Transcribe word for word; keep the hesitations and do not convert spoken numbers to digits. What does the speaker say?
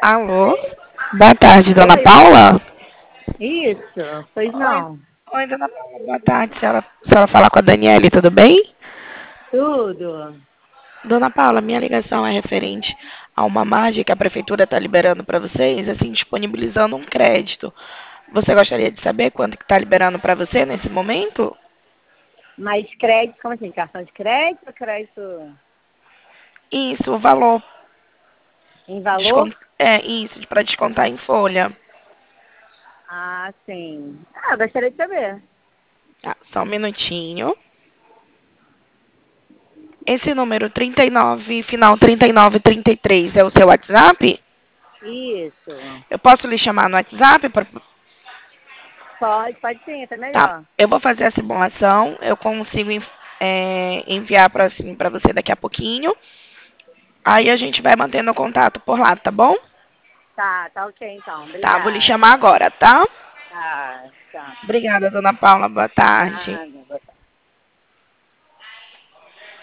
Alô? Boa tarde, dona Oi, Paula? isso, pois Oi, não. oi, dona Paula, boa tarde. Se ela, se ela falar com a Daniele, tudo bem? Tudo. Dona Paula, minha ligação é referente a uma margem que a prefeitura está liberando para vocês, assim, disponibilizando um crédito. Você gostaria de saber quanto que está liberando para você nesse momento? Mas crédito, como assim? Cartão de crédito ou crédito Isso, o valor. em valor? Descont... É, isso, para descontar em folha. Ah, sim. Ah, eu gostaria de saber. Tá, só um minutinho. Esse número trinta e nove, final trinta e nove trinta e três é o seu WhatsApp? Isso. Eu posso lhe chamar no WhatsApp? Pra... Pode, pode sim, até Tá. melhor. Eu vou fazer a simulação. Eu consigo é, enviar para assim, para você daqui a pouquinho. Aí a gente vai mantendo contato por lá, tá bom? Tá, tá ok então. Tá, vou lhe Obrigada. chamar agora, tá? Tá, tá. Obrigada, dona Paula. Boa tarde. Nada.